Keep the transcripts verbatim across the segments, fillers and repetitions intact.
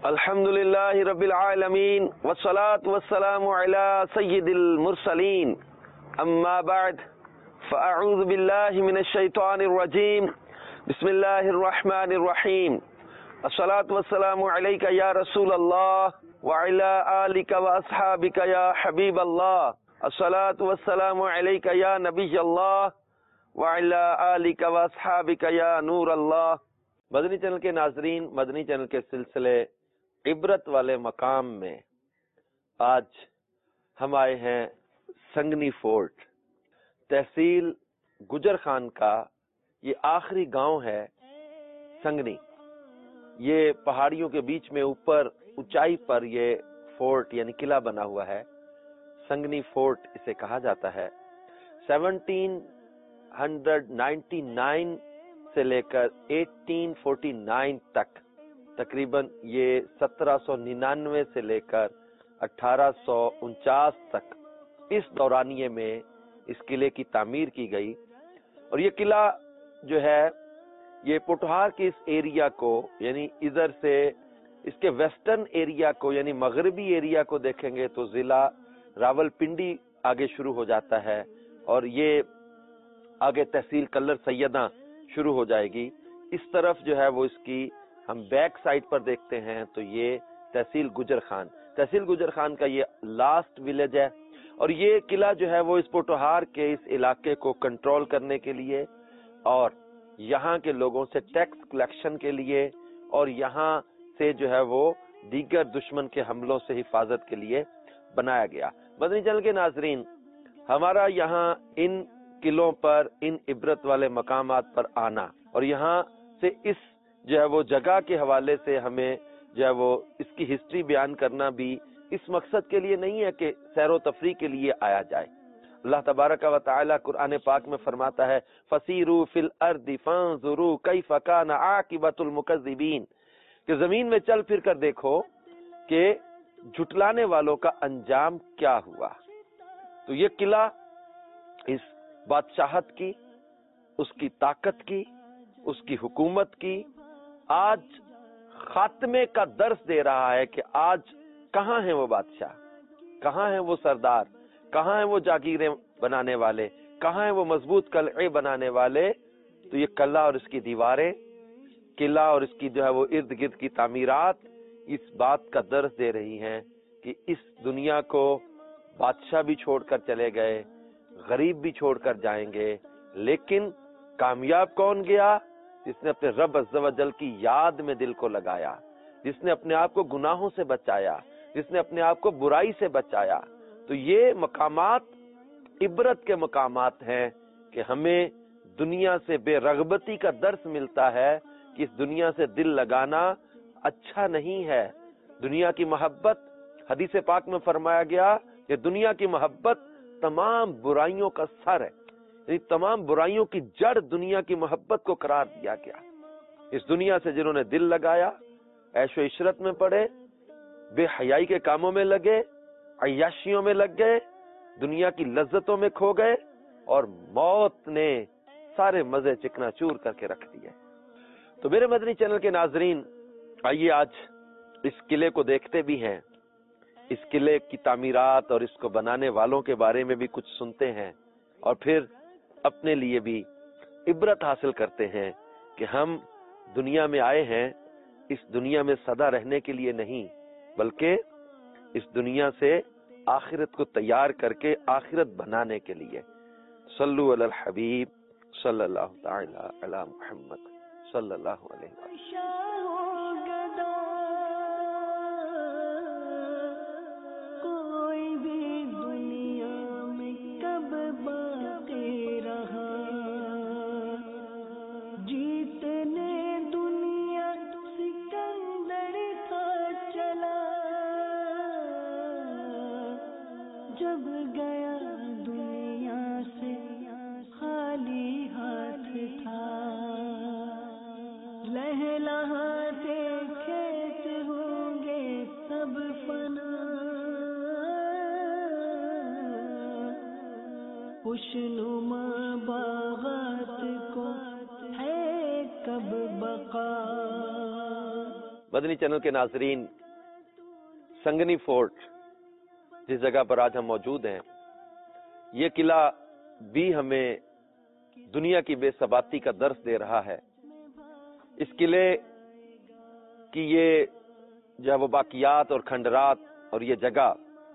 الحمد للہ رب العالمین والصلاة والسلام علی سید المرسلین اما بعد فاعوذ باللہ من الشیطان الرجیم بسم اللہ الرحمن الرحیم الصلاة والسلام علیک یا رسول اللہ وعلی آلک واصحابک یا حبیب اللہ الصلاة والسلام علیک یا نبی اللہ وعلی آلک واصحابک یا نور اللہ۔ مدنی چینل کے ناظرین، مدنی چینل کے سلسلے عبرت والے مقام میں آج ہم آئے ہیں سنگنی فورٹ، تحصیل گجر خان کا یہ آخری گاؤں ہے سنگنی۔ یہ پہاڑیوں کے بیچ میں اوپر اونچائی پر یہ فورٹ یعنی قلعہ بنا ہوا ہے، سنگنی فورٹ اسے کہا جاتا ہے۔ سیونٹین ہنڈریڈ نائنٹی نائن سے لے کر ایٹین فورٹی نائن تک، تقریباً یہ سترہ سو ننانوے سے لے کر اٹھارہ سو انچاس تک اس دورانیے میں اس قلعے کی تعمیر کی گئی۔ اور یہ قلعہ جو ہے یہ پوٹھار کے اس ایریا کو یعنی ادھر سے اس کے ویسٹرن ایریا کو یعنی مغربی ایریا کو دیکھیں گے تو ضلع راول پنڈی آگے شروع ہو جاتا ہے، اور یہ آگے تحصیل کلر سیدہ شروع ہو جائے گی۔ اس طرف جو ہے وہ اس کی ہم بیک سائڈ پر دیکھتے ہیں تو یہ تحصیل گجر خان، تحصیل گجر خان کا یہ لاسٹ ولیج ہے۔ اور یہ قلعہ جو ہے وہ اس پوٹھار کے اس علاقے کو کنٹرول کرنے کے لیے اور یہاں کے لوگوں سے ٹیکس کلیکشن کے لیے اور یہاں سے جو ہے وہ دیگر دشمن کے حملوں سے حفاظت کے لیے بنایا گیا۔ مدنی چینل کے ناظرین، ہمارا یہاں ان قلعوں پر، ان عبرت والے مقامات پر آنا اور یہاں سے اس جو ہے وہ جگہ کے حوالے سے ہمیں جو ہے وہ اس کی ہسٹری بیان کرنا بھی اس مقصد کے لیے نہیں ہے کہ سیر و تفریح کے لیے آیا جائے۔ اللہ تبارک و تعالی قرآن پاک میں فرماتا ہے فَسِيرُوا فِي الْأَرْضِ فَانظُرُوا كَيْفَ كَانَ عَاقِبَةُ الْمُكَذِّبِينَ، کہ زمین میں چل پھر کر دیکھو کہ جھٹلانے والوں کا انجام کیا ہوا۔ تو یہ قلعہ اس بادشاہت کی، اس کی طاقت کی، اس کی حکومت کی آج خاتمے کا درس دے رہا ہے کہ آج کہاں ہیں وہ بادشاہ، کہاں ہیں وہ سردار، کہاں ہیں وہ جاگیریں بنانے والے، کہاں ہیں وہ مضبوط قلعے بنانے والے۔ تو یہ قلعہ اور اس کی دیواریں، قلعہ اور اس کی جو ہے وہ ارد گرد کی تعمیرات اس بات کا درس دے رہی ہیں کہ اس دنیا کو بادشاہ بھی چھوڑ کر چلے گئے، غریب بھی چھوڑ کر جائیں گے، لیکن کامیاب کون گیا؟ جس نے اپنے رب عز و جل کی یاد میں دل کو لگایا، جس نے اپنے آپ کو گناہوں سے بچایا، جس نے اپنے آپ کو برائی سے بچایا۔ تو یہ مقامات عبرت کے مقامات ہیں کہ ہمیں دنیا سے بے رغبتی کا درس ملتا ہے کہ اس دنیا سے دل لگانا اچھا نہیں ہے۔ دنیا کی محبت، حدیث پاک میں فرمایا گیا کہ دنیا کی محبت تمام برائیوں کا سر ہے، یعنی تمام برائیوں کی جڑ دنیا کی محبت کو قرار دیا گیا۔ اس دنیا سے جنہوں نے دل لگایا، عیش و عشرت میں پڑے، بے حیائی کے کاموں میں لگے، عیاشیوں میں لگ گئے، دنیا کی لذتوں میں کھو گئے، اور موت نے سارے مزے چکنا چور کر کے رکھ دیے۔ تو میرے مدنی چینل کے ناظرین، آئیے آج اس قلعے کو دیکھتے بھی ہیں، اس قلعے کی تعمیرات اور اس کو بنانے والوں کے بارے میں بھی کچھ سنتے ہیں، اور پھر اپنے لیے بھی عبرت حاصل کرتے ہیں کہ ہم دنیا میں آئے ہیں اس دنیا میں سدا رہنے کے لیے نہیں، بلکہ اس دنیا سے آخرت کو تیار کر کے آخرت بنانے کے لیے۔ صلو علی الحبیب صلی اللہ تعالی علی محمد صلی اللہ علیہ وسلم۔ جب گیا دنیا سے خالی ہاتھ تھا، لہلہاتے کھیت ہوں گے سب فنا، خوشنما باغات کو ہے کب بقا۔ مدنی چینل کے ناظرین، سنگنی فورٹ جس جگہ پر آج ہم موجود ہیں، یہ قلعہ بھی ہمیں دنیا کی بے ثباتی کا درس دے رہا ہے۔ اس قلعے کی یہ جو ہے وہ باقیات اور کھنڈرات اور یہ جگہ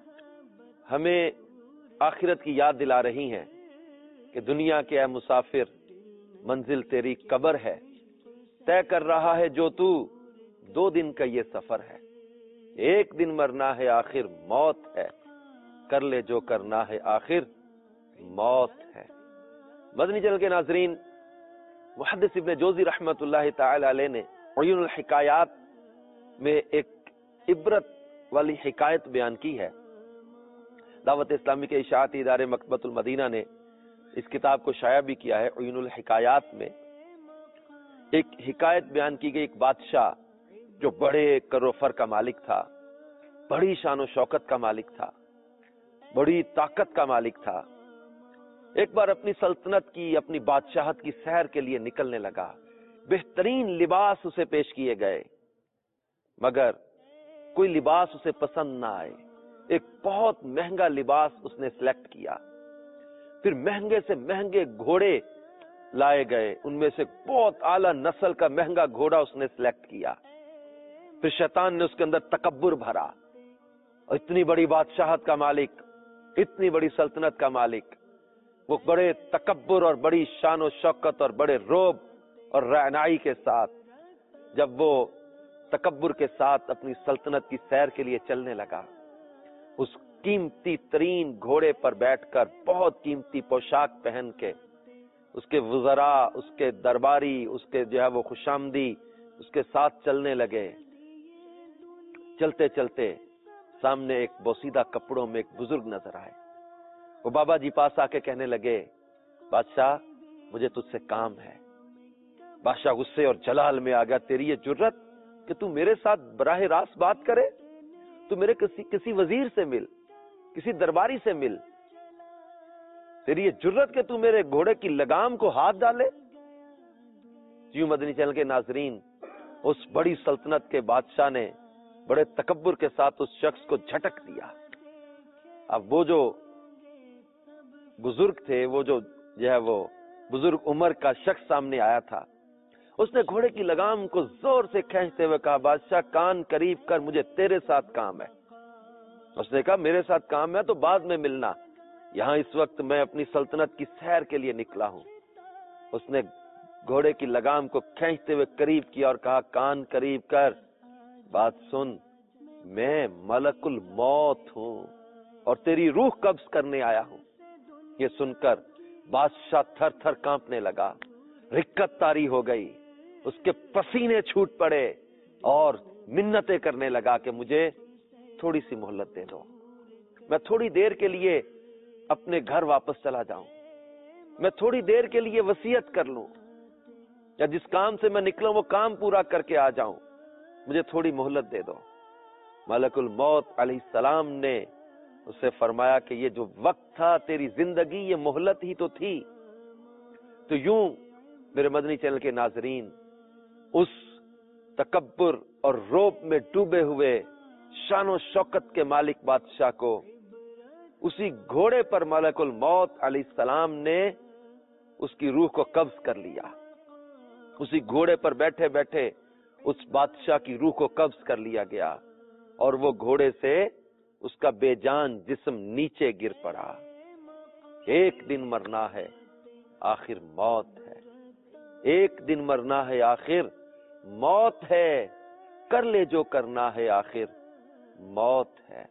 ہمیں آخرت کی یاد دلا رہی ہیں کہ دنیا کے اے مسافر، منزل تیری قبر ہے، طے کر رہا ہے جو تو دو دن کا یہ سفر ہے، ایک دن مرنا ہے آخر موت ہے، کر لے جو کرنا ہے آخر موت ہے۔ مدنی چینل کے ناظرین، محدث ابن جوزی رحمت اللہ تعالی علیہ نے عیون الحکایات میں ایک عبرت والی حکایت بیان کی ہے۔ دعوت اسلامی کے اشاعتی ادارے مکتبۃ المدینہ نے اس کتاب کو شائع بھی کیا ہے۔ عیون الحکایات میں ایک حکایت بیان کی گئی، ایک بادشاہ جو بڑے کر و فر کا مالک تھا، بڑی شان و شوکت کا مالک تھا، بڑی طاقت کا مالک تھا، ایک بار اپنی سلطنت کی، اپنی بادشاہت کی سیر کے لیے نکلنے لگا۔ بہترین لباس اسے پیش کیے گئے، مگر کوئی لباس اسے پسند نہ آئے۔ ایک بہت مہنگا لباس اس نے سلیکٹ کیا، پھر مہنگے سے مہنگے گھوڑے لائے گئے، ان میں سے بہت اعلیٰ نسل کا مہنگا گھوڑا اس نے سلیکٹ کیا۔ پھر شیطان نے اس کے اندر تکبر بھرا، اور اتنی بڑی بادشاہت کا مالک، اتنی بڑی سلطنت کا مالک، وہ بڑے تکبر اور بڑی شان و شوکت اور بڑے روب اور رعنائی کے ساتھ جب وہ تکبر کے ساتھ اپنی سلطنت کی سیر کے لیے چلنے لگا، اس قیمتی ترین گھوڑے پر بیٹھ کر، بہت قیمتی پوشاک پہن کے، اس کے وزراء، اس کے درباری، اس کے جو ہے وہ خوشامدی اس کے ساتھ چلنے لگے۔ چلتے چلتے سامنے ایک بوسیدہ کپڑوں میں ایک بزرگ نظر آئے۔ وہ بابا جی پاس آ کے کہنے لگے، بادشاہ مجھے تجھ سے کام ہے۔ بادشاہ غصے اور جلال میں آ گیا، تیری یہ جرت کہ تو میرے ساتھ براہ راست بات کرے؟ تو میرے کسی کسی وزیر سے مل، کسی درباری سے مل، تیری یہ جرت کہ تو میرے گھوڑے کی لگام کو ہاتھ ڈالے؟ جیو مدنی چینل کے ناظرین، اس بڑی سلطنت کے بادشاہ نے بڑے تکبر کے ساتھ اس شخص کو جھٹک دیا۔ اب وہ جو بزرگ تھے، وہ جو جو ہے وہ بزرگ عمر کا شخص سامنے آیا تھا، اس نے گھوڑے کی لگام کو زور سے کھینچتے ہوئے کہا، بادشاہ کان قریب کر، مجھے تیرے ساتھ کام ہے۔ اس نے کہا، میرے ساتھ کام ہے تو بعد میں ملنا، یہاں اس وقت میں اپنی سلطنت کی سیر کے لیے نکلا ہوں۔ اس نے گھوڑے کی لگام کو کھینچتے ہوئے قریب کیا اور کہا، کان قریب کر، بات سن، میں ملک الموت ہوں اور تیری روح قبض کرنے آیا ہوں۔ یہ سن کر بادشاہ تھر تھر کانپنے لگا، رکت طاری ہو گئی، اس کے پسینے چھوٹ پڑے اور منتیں کرنے لگا کہ مجھے تھوڑی سی مہلت دے دو، میں تھوڑی دیر کے لیے اپنے گھر واپس چلا جاؤں، میں تھوڑی دیر کے لیے وصیت کر لوں، یا جس کام سے میں نکلا وہ کام پورا کر کے آ جاؤں، مجھے تھوڑی مہلت دے دو۔ ملک الموت علیہ السلام نے اسے فرمایا کہ یہ جو وقت تھا، تیری زندگی یہ مہلت ہی تو تھی۔ تو یوں میرے مدنی چینل کے ناظرین، اس تکبر اور روب میں ڈوبے ہوئے شان و شوکت کے مالک بادشاہ کو اسی گھوڑے پر ملک الموت علیہ السلام نے اس کی روح کو قبض کر لیا۔ اسی گھوڑے پر بیٹھے بیٹھے اس بادشاہ کی روح کو قبض کر لیا گیا، اور وہ گھوڑے سے اس کا بے جان جسم نیچے گر پڑا۔ ایک دن مرنا ہے آخر موت ہے، ایک دن مرنا ہے آخر موت ہے، کر لے جو کرنا ہے آخر موت ہے۔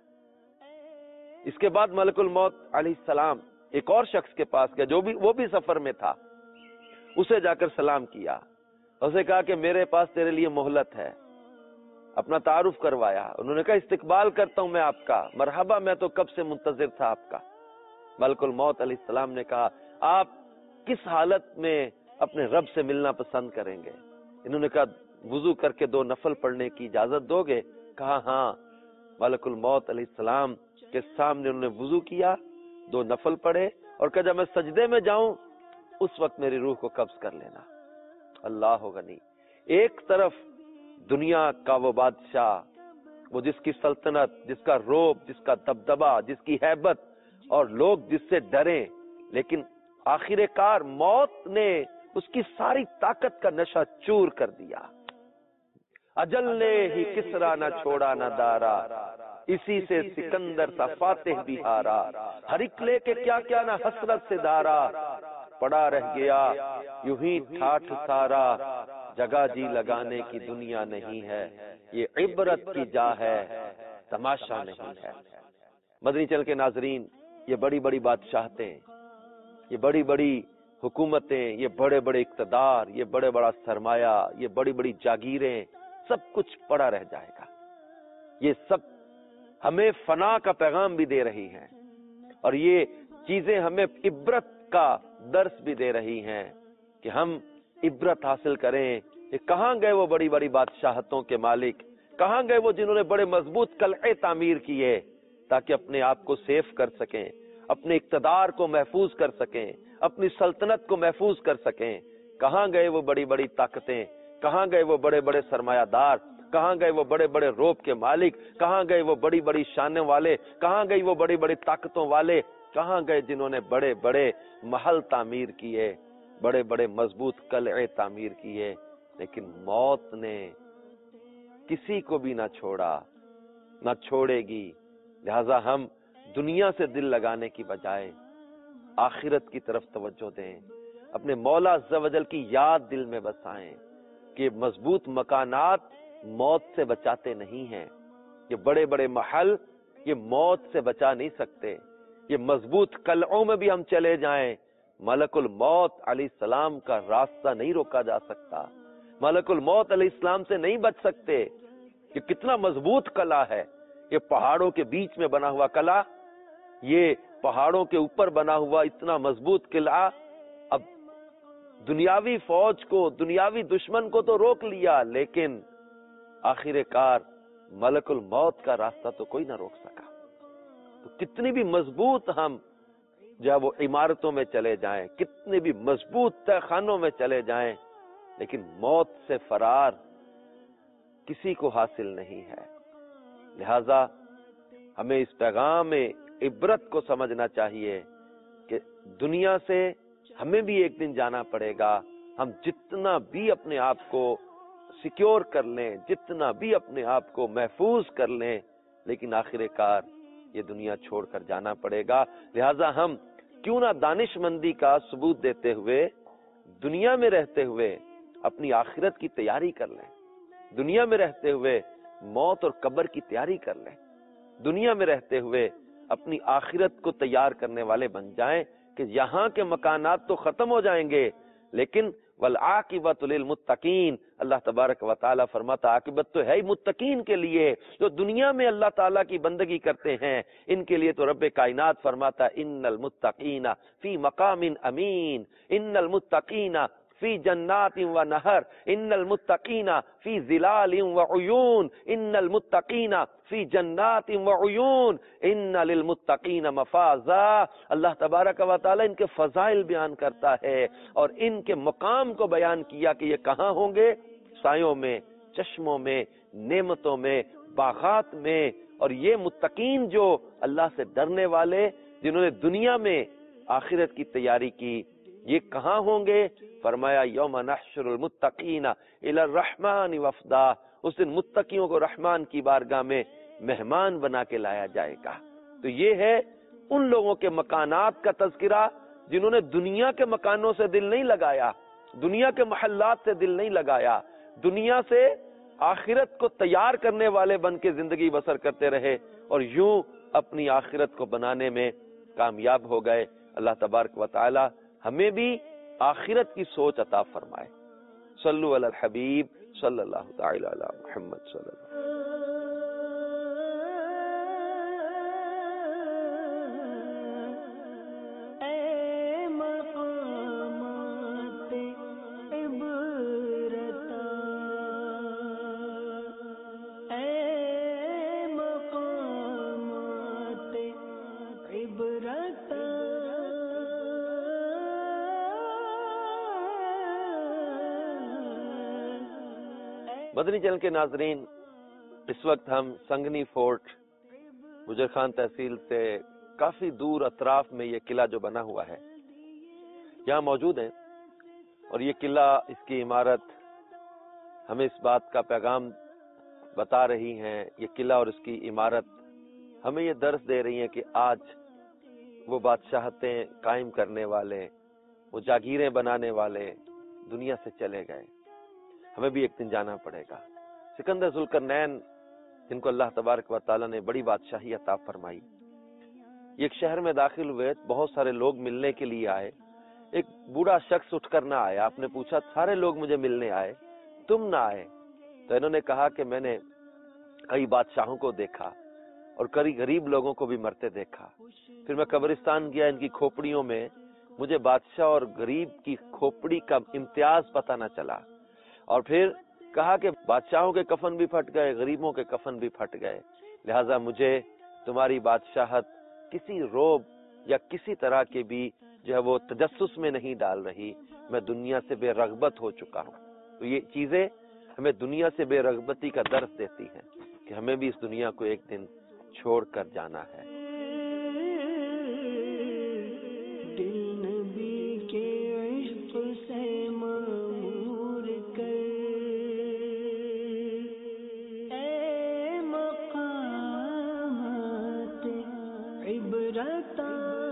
اس کے بعد ملک الموت علیہ السلام ایک اور شخص کے پاس گیا، جو بھی وہ بھی سفر میں تھا، اسے جا کر سلام کیا، اسے کہا کہ میرے پاس تیرے لیے مہلت ہے، اپنا تعارف کروایا۔ انہوں نے کہا استقبال کرتا ہوں میں آپ کا، مرحبا، میں تو کب سے منتظر تھا آپ کا۔ ملک الموت علیہ السلام نے کہا، آپ کس حالت میں اپنے رب سے ملنا پسند کریں گے؟ انہوں نے کہا وضو کر کے دو نفل پڑھنے کی اجازت دو گے؟ کہا ہاں۔ ملک الموت علیہ السلام کے سامنے انہوں نے وضو کیا، دو نفل پڑھے، اور کہا جب میں سجدے میں جاؤں اس وقت میری روح کو قبض کر لینا۔ اللہ غنی، ایک طرف دنیا کا وہ بادشاہ، وہ جس کی سلطنت، جس کا روب، جس کا دبدبا، جس کی ہیبت، اور لوگ جس سے ڈریں، لیکن آخر کار موت نے اس کی ساری طاقت کا نشہ چور کر دیا۔ اجل نے ہی کسرا نہ چھوڑا نہ دارا، اسی سے سکندر تھا فاتح بھی ہارا، ہر ایک لے کے کیا کیا نہ حسرت سے دارا، پڑا رہ گیا یوں ہی ٹھاٹھ سارا، جگہ جی لگانے کی دنیا نہیں ہے، یہ عبرت کی جا ہے تماشا نہیں ہے۔ مدنی چینل کے ناظرین، یہ بڑی بڑی بادشاہتیں، یہ بڑی بڑی حکومتیں، یہ بڑے بڑے اقتدار، یہ بڑے بڑا سرمایہ، یہ بڑی بڑی جاگیریں، سب کچھ پڑا رہ جائے گا۔ یہ سب ہمیں فنا کا پیغام بھی دے رہی ہیں، اور یہ چیزیں ہمیں عبرت کا درس بھی دے رہی ہیں کہ ہم عبرت حاصل کریں کہ کہاں گئے وہ بڑی بڑی بادشاہتوں کے مالک، کہاں گئے وہ جنہوں نے بڑے مضبوط قلعے تعمیر کیے تاکہ اپنے آپ کو سیف کر سکیں، اپنے اقتدار کو محفوظ کر سکیں، اپنی سلطنت کو محفوظ کر سکیں۔ کہاں گئے وہ بڑی بڑی طاقتیں، کہاں گئے وہ بڑے بڑے سرمایہ دار، کہاں گئے وہ بڑے بڑے روب کے مالک، کہاں گئے وہ بڑی بڑی شانوں والے، کہاں گئی وہ بڑی بڑی طاقتوں والے، کہاں گئے جنہوں نے بڑے بڑے محل تعمیر کیے، بڑے بڑے مضبوط قلعے تعمیر کیے، لیکن موت نے کسی کو بھی نہ چھوڑا، نہ چھوڑے گی۔ لہذا ہم دنیا سے دل لگانے کی بجائے آخرت کی طرف توجہ دیں، اپنے مولا عز و جل کی یاد دل میں بسائیں کہ مضبوط مکانات موت سے بچاتے نہیں ہیں، یہ بڑے بڑے محل یہ موت سے بچا نہیں سکتے، یہ مضبوط قلعوں میں بھی ہم چلے جائیں، ملک الموت علیہ السلام کا راستہ نہیں روکا جا سکتا، ملک الموت علیہ السلام سے نہیں بچ سکتے۔ یہ کتنا مضبوط قلعہ ہے، یہ پہاڑوں کے بیچ میں بنا ہوا قلعہ، یہ پہاڑوں کے اوپر بنا ہوا اتنا مضبوط قلعہ، اب دنیاوی فوج کو، دنیاوی دشمن کو تو روک لیا، لیکن آخر کار ملک الموت کا راستہ تو کوئی نہ روک سکا۔ تو کتنی بھی مضبوط ہم جب وہ عمارتوں میں چلے جائیں، کتنے بھی مضبوط تہ خانوں میں چلے جائیں، لیکن موت سے فرار کسی کو حاصل نہیں ہے۔ لہذا ہمیں اس پیغام عبرت کو سمجھنا چاہیے کہ دنیا سے ہمیں بھی ایک دن جانا پڑے گا، ہم جتنا بھی اپنے آپ کو سیکیور کر لیں، جتنا بھی اپنے آپ کو محفوظ کر لیں، لیکن آخر کار یہ دنیا چھوڑ کر جانا پڑے گا۔ لہذا ہم کیوں نہ دانش مندی کا ثبوت دیتے ہوئے دنیا میں رہتے ہوئے اپنی آخرت کی تیاری کر لیں، دنیا میں رہتے ہوئے موت اور قبر کی تیاری کر لیں، دنیا میں رہتے ہوئے اپنی آخرت کو تیار کرنے والے بن جائیں کہ یہاں کے مکانات تو ختم ہو جائیں گے، لیکن والعاقبۃ للمتقین، اللہ تبارک و تعالیٰ فرماتا عاقبت تو ہے ہی متقین کے لیے، جو دنیا میں اللہ تعالیٰ کی بندگی کرتے ہیں، ان کے لیے تو رب کائنات فرماتا ان المتقین فی مقام امین، ان المتقین فی جنات و نہر، ان المتقین فی ظلال و عیون، ان المتقین فی جنات و عیون، ان للمتقین مفازا۔ اللہ تبارک و تعالی ان کے فضائل بیان کرتا ہے اور ان کے مقام کو بیان کیا کہ یہ کہاں ہوں گے، سایوں میں، چشموں میں، نعمتوں میں، باغات میں۔ اور یہ متقین جو اللہ سے ڈرنے والے، جنہوں نے دنیا میں آخرت کی تیاری کی، یہ کہاں ہوں گے؟ فرمایا یوم نحشر المتقین الی الرحمن وفدا، اس دن متقیوں کو رحمان کی بارگاہ میں مہمان بنا کے لایا جائے گا۔ تو یہ ہے ان لوگوں کے مکانات کا تذکرہ جنہوں نے دنیا کے مکانوں سے دل نہیں لگایا، دنیا کے محلات سے دل نہیں لگایا، دنیا سے آخرت کو تیار کرنے والے بن کے زندگی بسر کرتے رہے اور یوں اپنی آخرت کو بنانے میں کامیاب ہو گئے۔ اللہ تبارک و تعالی ہمیں بھی آخرت کی سوچ عطا فرمائے۔ صلو علی الحبیب صلی اللہ تعالی علی محمد صلی اللہ علیہ وسلم۔ مدنی چینل کے ناظرین، اس وقت ہم سنگنی فورٹ گجر خان تحصیل سے کافی دور اطراف میں یہ قلعہ جو بنا ہوا ہے یہاں موجود ہیں، اور یہ قلعہ، اس کی عمارت ہمیں اس بات کا پیغام بتا رہی ہیں، یہ قلعہ اور اس کی عمارت ہمیں یہ درس دے رہی ہیں کہ آج وہ بادشاہتیں قائم کرنے والے، وہ جاگیریں بنانے والے دنیا سے چلے گئے، ہمیں بھی ایک دن جانا پڑے گا۔ سکندر ذوالقرنین، جن کو اللہ تبارک و تعالیٰ نے بڑی بادشاہی عطا فرمائی، یہ ایک شہر میں داخل ہوئے، بہت سارے لوگ ملنے کے لیے آئے، ایک بوڑھا شخص اٹھ کر نہ آیا، آپ نے پوچھا سارے لوگ مجھے ملنے آئے، تم نہ آئے؟ تو انہوں نے کہا کہ میں نے کئی بادشاہوں کو دیکھا اور کئی غریب لوگوں کو بھی مرتے دیکھا، پھر میں قبرستان گیا، ان کی کھوپڑیوں میں مجھے بادشاہ اور غریب کی کھوپڑی کا امتیاز پتہ نہ چلا، اور پھر کہا کہ بادشاہوں کے کفن بھی پھٹ گئے، غریبوں کے کفن بھی پھٹ گئے، لہٰذا مجھے تمہاری بادشاہت کسی روب یا کسی طرح کے بھی جو ہے وہ تجسس میں نہیں ڈال رہی، میں دنیا سے بے رغبت ہو چکا ہوں۔ تو یہ چیزیں ہمیں دنیا سے بے رغبتی کا درس دیتی ہیں کہ ہمیں بھی اس دنیا کو ایک دن چھوڑ کر جانا ہے۔ دل نبی کے عشق سے معمور کر، اے مقامات عبرتاں،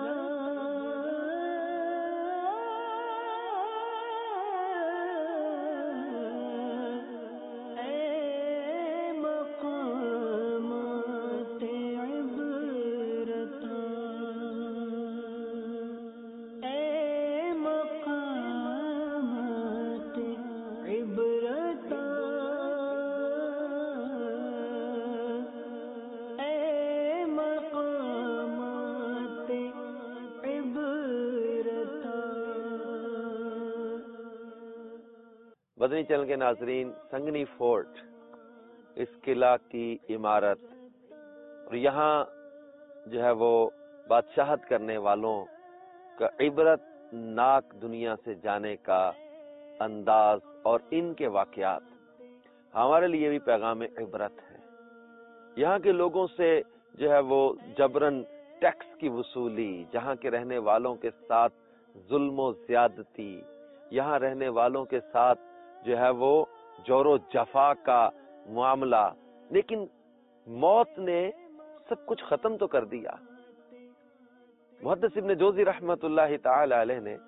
مدنی چینل کے ناظرین، سنگنی فورٹ، اس قلعہ کی عمارت، اور یہاں جو ہے وہ بادشاہت کرنے والوں کا عبرت ناک دنیا سے جانے کا انداز اور ان کے واقعات ہمارے لیے بھی پیغام عبرت ہے۔ یہاں کے لوگوں سے جو ہے وہ جبرن ٹیکس کی وصولی، جہاں کے رہنے والوں کے ساتھ ظلم و زیادتی، یہاں رہنے والوں کے ساتھ جو ہے وہ جور و جفا کا معاملہ، لیکن موت نے سب کچھ ختم تو کر دیا۔ محدث ابن جوزی رحمت اللہ تعالی علیہ نے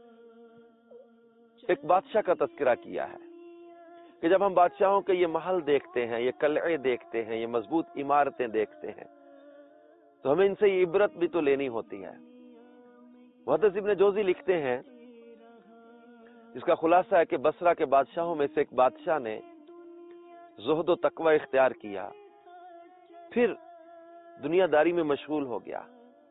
ایک بادشاہ کا تذکرہ کیا ہے کہ جب ہم بادشاہوں کے یہ محل دیکھتے ہیں، یہ قلعے دیکھتے ہیں، یہ مضبوط عمارتیں دیکھتے ہیں، تو ہمیں ان سے یہ عبرت بھی تو لینی ہوتی ہے۔ محدث ابن جوزی لکھتے ہیں، جس کا خلاصہ ہے کہ بصرہ کے بادشاہوں میں سے ایک بادشاہ نے زہد و تقوی اختیار کیا، پھر دنیا داری میں مشغول ہو گیا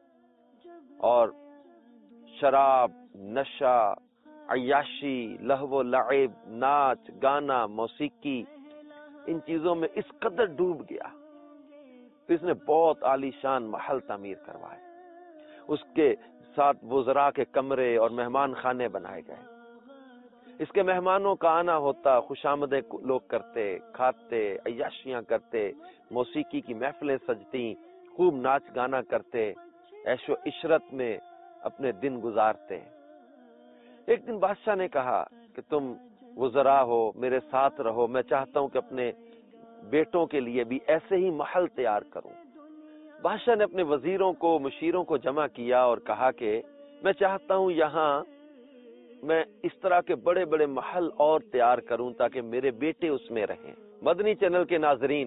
اور شراب، نشہ، عیاشی، لہو و لعب، ناچ گانا، موسیقی، ان چیزوں میں اس قدر ڈوب گیا، پھر اس نے بہت عالی شان محل تعمیر کروائے، اس کے ساتھ وزراء کے کمرے اور مہمان خانے بنائے گئے، اس کے مہمانوں کا آنا ہوتا، خوش آمدیں لوگ کرتے، کھاتے، عیاشیاں کرتے، موسیقی کی محفلیں سجتی، خوب ناچ گانا کرتے، عیش و عشرت میں اپنے دن گزارتے۔ ایک دن بادشاہ نے کہا کہ تم وزراء ہو، میرے ساتھ رہو، میں چاہتا ہوں کہ اپنے بیٹوں کے لیے بھی ایسے ہی محل تیار کروں۔ بادشاہ نے اپنے وزیروں کو، مشیروں کو جمع کیا اور کہا کہ میں چاہتا ہوں یہاں میں اس طرح کے بڑے بڑے محل اور تیار کروں تاکہ میرے بیٹے اس میں رہیں۔ مدنی چینل کے ناظرین،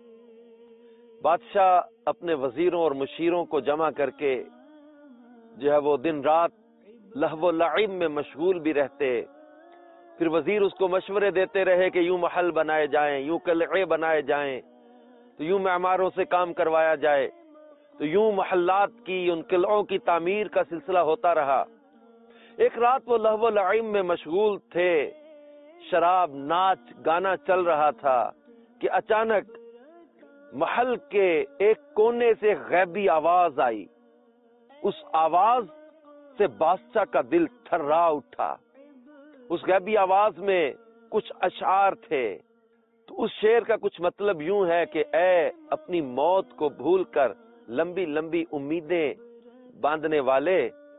بادشاہ اپنے وزیروں اور مشیروں کو جمع کر کے جو ہے وہ دن رات لہو و لعب میں مشغول بھی رہتے، پھر وزیر اس کو مشورے دیتے رہے کہ یوں محل بنائے جائیں، یوں قلعے بنائے جائیں، تو یوں معماروں سے کام کروایا جائے، تو یوں محلات کی، ان قلعوں کی تعمیر کا سلسلہ ہوتا رہا۔ ایک رات وہ لہو و لعب میں مشغول تھے، شراب، ناچ گانا چل رہا تھا کہ اچانک محل کے ایک کونے سے غیبی آواز آئی۔ اس آواز سے بادشاہ کا دل تھرا اٹھا۔ اس غیبی آواز میں کچھ اشعار تھے، تو اس شعر کا کچھ مطلب یوں ہے کہ اے اپنی موت کو بھول کر لمبی لمبی امیدیں باندھنے والے،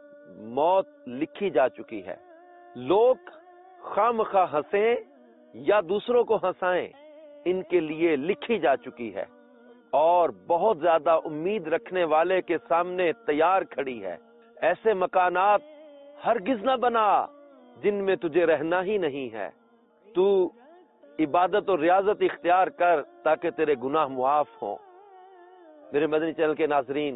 موت لکھی جا چکی ہے. لوگ خام خواہ ہنسیں یا دوسروں کو ہنسائیں، ان کے لیے لکھی جا چکی ہے اور بہت زیادہ امید رکھنے والے کے سامنے تیار کھڑی ہے. ایسے مکانات ہرگز نہ بنا جن میں تجھے رہنا ہی نہیں ہے. تو عبادت اور ریاضت اختیار کر تاکہ تیرے گناہ معاف ہوں. میرے مدنی چینل کے ناظرین،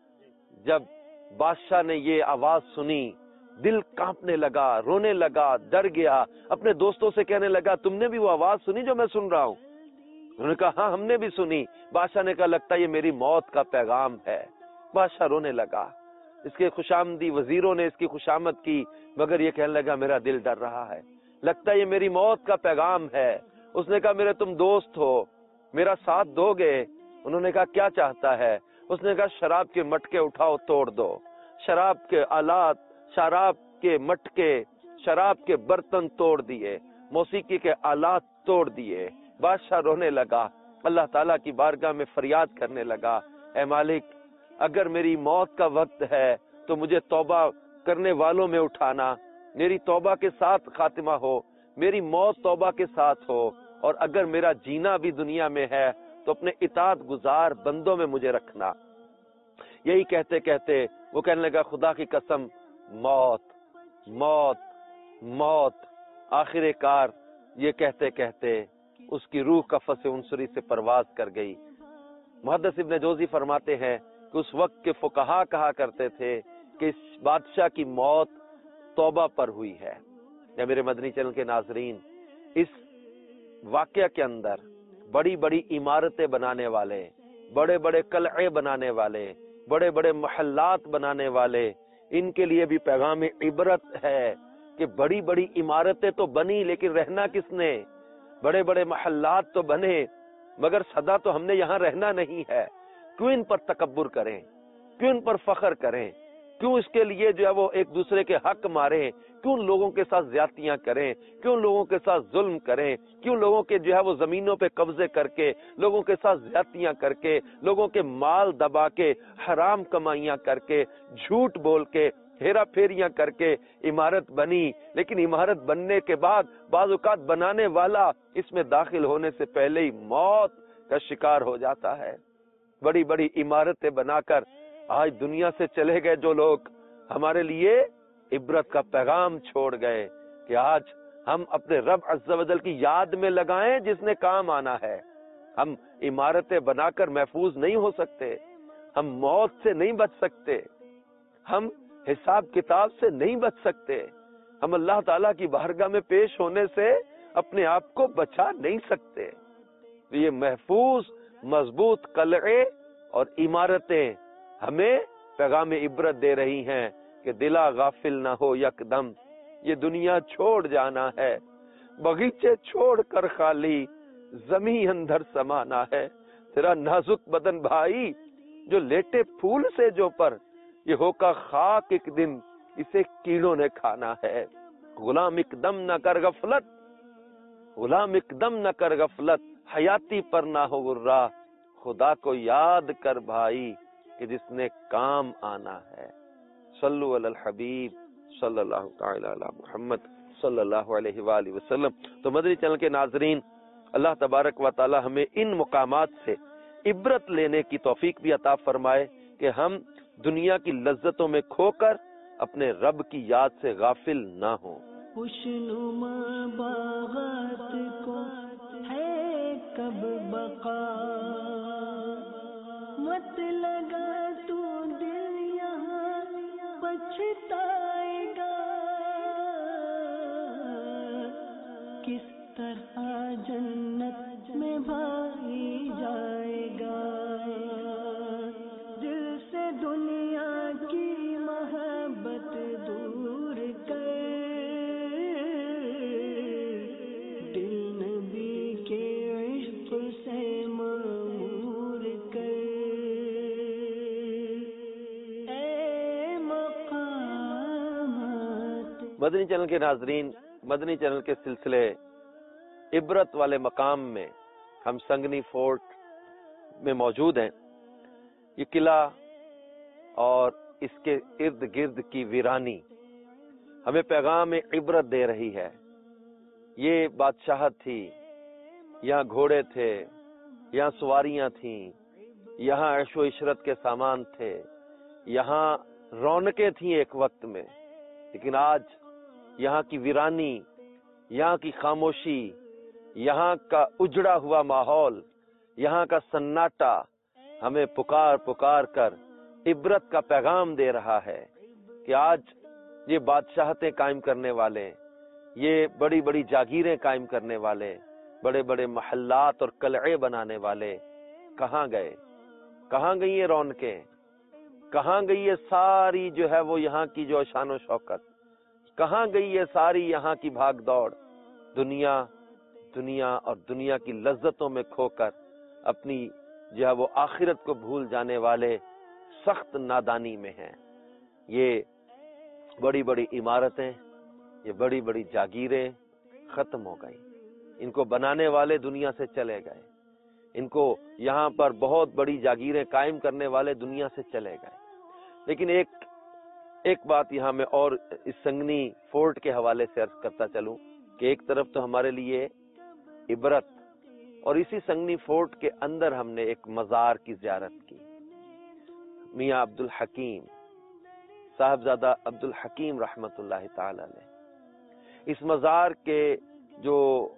جب بادشاہ نے یہ آواز سنی، دل کانپنے لگا، رونے لگا، ڈر گیا. اپنے دوستوں سے کہنے لگا تم نے بھی وہ آواز سنی جو میں سن رہا ہوں؟ انہوں نے کہا ہاں ہم نے بھی سنی. بادشاہ نے کہا لگتا ہے یہ میری موت کا پیغام ہے. بادشاہ رونے لگا. اس کے خوشامدی وزیروں نے اس کی خوشامد کی، مگر یہ کہنے لگا میرا دل ڈر رہا ہے، لگتا ہے یہ میری موت کا پیغام ہے. اس نے کہا میرے تم دوست ہو، میرا ساتھ دو گے؟ انہوں نے کہا کیا چاہتا ہے؟ اس نے کہا شراب کے مٹکے اٹھاؤ توڑ دو. شراب کے آلات، شراب کے مٹکے، شراب کے برتن توڑ دیے، موسیقی کے آلات توڑ دیے. بادشاہ رونے لگا، اللہ تعالیٰ کی بارگاہ میں فریاد کرنے لگا، اے مالک اگر میری موت کا وقت ہے تو مجھے توبہ کرنے والوں میں اٹھانا، میری توبہ کے ساتھ خاتمہ ہو، میری موت توبہ کے ساتھ ہو، اور اگر میرا جینا بھی دنیا میں ہے تو اپنے اطاعت گزار بندوں میں مجھے رکھنا. یہی کہتے کہتے وہ کہنے لگا خدا کی قسم، موت موت موت. آخر کار یہ کہتے کہتے اس کی روح قفس عنصری سے پرواز کر گئی. محدث ابن جوزی فرماتے ہیں کہ اس وقت کے فقہا کہا کرتے تھے کہ اس بادشاہ کی موت توبہ پر ہوئی ہے. یا میرے مدنی چینل کے ناظرین، اس واقعہ کے اندر بڑی بڑی عمارتیں بنانے والے، بڑے بڑے قلعے بنانے والے، بڑے بڑے محلات بنانے والے، ان کے لیے بھی پیغام عبرت ہے کہ بڑی بڑی عمارتیں تو بنی لیکن رہنا کس نے؟ بڑے بڑے محلات تو بنے مگر سدا تو ہم نے یہاں رہنا نہیں ہے. کیوں ان پر تکبر کریں؟ کیوں ان پر فخر کریں؟ کیوں اس کے لیے جو ہے وہ ایک دوسرے کے حق ماریں؟ کیوں لوگوں کے ساتھ زیادتیاں کریں؟ کیوں لوگوں کے ساتھ ظلم کریں؟ کیوں لوگوں کے جو ہے وہ زمینوں پہ قبضے کر کے، لوگوں کے ساتھ زیادتیاں کر کے، لوگوں کے مال دبا کے، حرام کمائیاں کر کے، جھوٹ بول کے، ہیرا پھیریاں کر کے عمارت بنی؟ لیکن عمارت بننے کے بعد بعض اوقات بنانے والا اس میں داخل ہونے سے پہلے ہی موت کا شکار ہو جاتا ہے. بڑی بڑی عمارتیں بنا کر آج دنیا سے چلے گئے جو لوگ، ہمارے لیے عبرت کا پیغام چھوڑ گئے کہ آج ہم اپنے رب عز و جل کی یاد میں لگائیں جس نے کام آنا ہے. ہم عمارتیں بنا کر محفوظ نہیں ہو سکتے، ہم موت سے نہیں بچ سکتے، ہم حساب کتاب سے نہیں بچ سکتے، ہم اللہ تعالیٰ کی بارگاہ میں پیش ہونے سے اپنے آپ کو بچا نہیں سکتے. یہ محفوظ مضبوط قلعے اور عمارتیں ہمیں پیغام عبرت دے رہی ہیں کہ دلا غافل نہ ہو یکدم، یہ دنیا چھوڑ جانا ہے. باغیچے چھوڑ کر خالی زمین اندر سمانا ہے. تیرا نازک بدن بھائی جو لیٹے پھول سے جو پر، یہ ہو کا خاک ایک دن اسے کیڑوں نے کھانا ہے. غلام اقدم نہ کر غفلت، غلام اقدم نہ کر غفلت، حیاتی پر نہ ہو غرہ، خدا کو یاد کر بھائی کہ جس نے کام آنا ہے. صلو علی الحبیب صلی اللہ تعالی علی محمد صلی اللہ علیہ وآلہ وسلم. تو مدنی چینل کے ناظرین، اللہ تبارک و تعالی ہمیں ان مقامات سے عبرت لینے کی توفیق بھی عطا فرمائے کہ ہم دنیا کی لذتوں میں کھو کر اپنے رب کی یاد سے غافل نہ ہوں. خوشنما باغات کو ہے کب بقا، مت لگا تو دل یہاں پچھتائے گا. کس طرح جنت میں بھائی جائے گا، دل سے دنیا کی محبت دور کر، دل نبی کے عشق سے معمور کر. اے مقامات. مدنی چینل کے ناظرین، مدنی چینل کے سلسلے عبرت والے مقام میں ہم سنگنی فورٹ میں موجود ہیں. یہ قلعہ اور اس کے ارد گرد کی ویرانی ہمیں پیغام عبرت دے رہی ہے. یہ بادشاہت تھی، یہاں گھوڑے تھے، یہاں سواریاں تھیں، یہاں عیش و عشرت کے سامان تھے، یہاں رونقیں تھیں ایک وقت میں. لیکن آج یہاں کی ویرانی، یہاں کی خاموشی، یہاں کا اجڑا ہوا ماحول، یہاں کا سناٹا ہمیں پکار پکار کر عبرت کا پیغام دے رہا ہے کہ آج یہ بادشاہتیں قائم کرنے والے، یہ بڑی بڑی جاگیریں قائم کرنے والے، بڑے بڑے محلات اور قلعے بنانے والے کہاں گئے؟ کہاں گئی یہ رونقیں؟ کہاں گئی یہ ساری جو ہے وہ یہاں کی جو شان و شوکت؟ کہاں گئی یہ ساری یہاں کی بھاگ دوڑ؟ دنیا دنیا اور دنیا کی لذتوں میں کھو کر اپنی جو ہے وہ آخرت کو بھول جانے والے سخت نادانی میں ہیں. یہ بڑی بڑی عمارتیں، یہ بڑی بڑی جاگیریں ختم ہو گئیں. ان کو بنانے والے دنیا سے چلے گئے. ان کو یہاں پر بہت بڑی جاگیریں قائم کرنے والے دنیا سے چلے گئے. لیکن ایک ایک بات یہاں میں اور اس سنگنی فورٹ کے حوالے سے عرض کرتا چلوں کہ ایک طرف تو ہمارے لیے عبرت، اور اسی سنگنی فورٹ کے اندر ہم نے ایک مزار کی زیارت کی. میاں عبد الحکیم، صاحبزادہ عبد الحکیم رحمت اللہ تعالی علیہ. اس مزار کے جو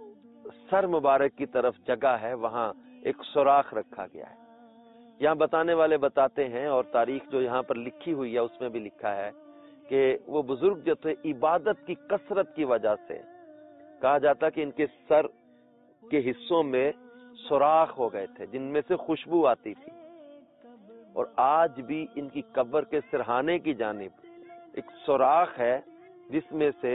سر مبارک کی طرف جگہ ہے وہاں ایک سوراخ رکھا گیا ہے. یہاں بتانے والے بتاتے ہیں، اور تاریخ جو یہاں پر لکھی ہوئی ہے اس میں بھی لکھا ہے کہ وہ بزرگ جو تھے عبادت کی کثرت کی وجہ سے کہا جاتا کہ ان کے سر کے حصوں میں سوراخ ہو گئے تھے جن میں سے خوشبو آتی تھی. اور آج بھی ان کی قبر کے سرہانے کی جانب ایک سوراخ ہے جس میں سے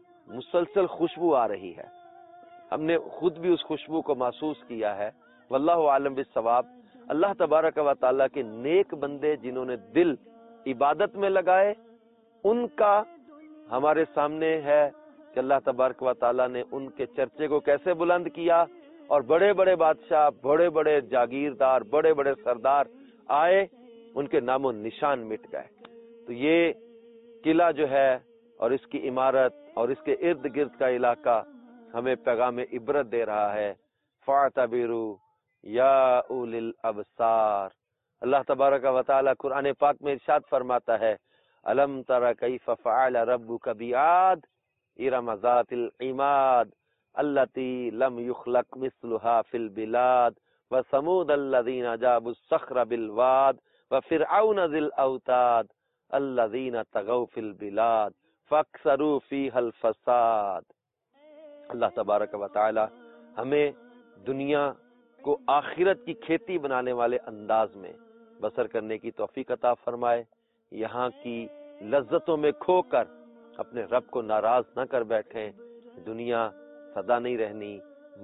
مسلسل خوشبو آ رہی ہے. ہم نے خود بھی اس خوشبو کو محسوس کیا ہے. واللہ عالم بالصواب. اللہ تبارک و تعالیٰ کے نیک بندے جنہوں نے دل عبادت میں لگائے، ان کا ہمارے سامنے ہے کہ اللہ تبارک و تعالیٰ نے ان کے چرچے کو کیسے بلند کیا، اور بڑے بڑے بادشاہ، بڑے بڑے جاگیردار، بڑے بڑے سردار آئے، ان کے نام و نشان مٹ گئے. تو یہ قلعہ جو ہے اور اس کی عمارت اور اس کے ارد گرد کا علاقہ ہمیں پیغام عبرت دے رہا ہے. فاعتبروا یا اولی الابصار. اللہ تبارک و تعالی قرآن پاک میں ارشاد فرماتا ہے، الم تر کیف فعل ربک بعاد ارم ذات العماد التي لم يخلق مثلها في البلاد وثمود الذين جابوا الصخر بالواد وفرعون ذي الاوتاد الذين طغوا في البلاد فاكثروا فيها الفساد. اللہ تبارک و تعالی ہمیں دنیا کو آخرت کی کھیتی بنانے والے انداز میں بسر کرنے کی توفیق عطا فرمائے. یہاں کی لذتوں میں کھو کر اپنے رب کو ناراض نہ کر بیٹھیں. دنیا سدا نہیں رہنی.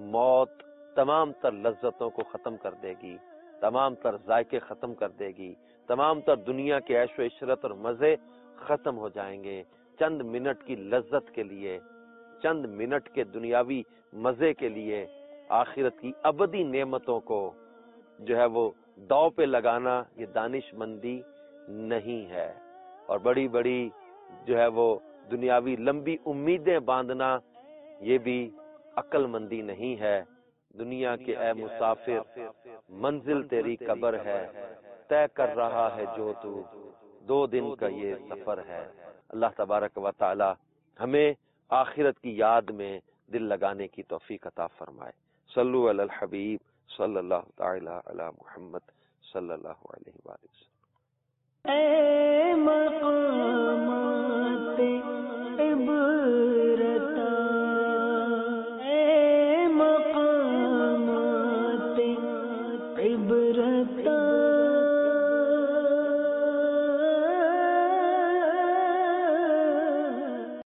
موت تمام تر لذتوں کو ختم کر دے گی، تمام تر ذائقے ختم کر دے گی، تمام تر دنیا کے عیش و عشرت اور مزے ختم ہو جائیں گے. چند منٹ کی لذت کے لیے، چند منٹ کے دنیاوی مزے کے لیے آخرت کی ابدی نعمتوں کو جو ہے وہ داؤ پہ لگانا یہ دانش مندی نہیں ہے. اور بڑی بڑی جو ہے وہ دنیاوی لمبی امیدیں باندھنا یہ بھی عقل مندی نہیں ہے. دنیا کے اے مسافر، منزل تیری قبر ہے، طے کر رہا ہے جو تو، دو دن کا یہ سفر ہے. اللہ تبارک و تعالی ہمیں آخرت کی یاد میں دل لگانے کی توفیق عطا فرمائے. صلو علی الحبیب صلی اللہ تعالی علی محمد صلی اللہ علیہ وآلہ وسلم. اے مقامات عبرت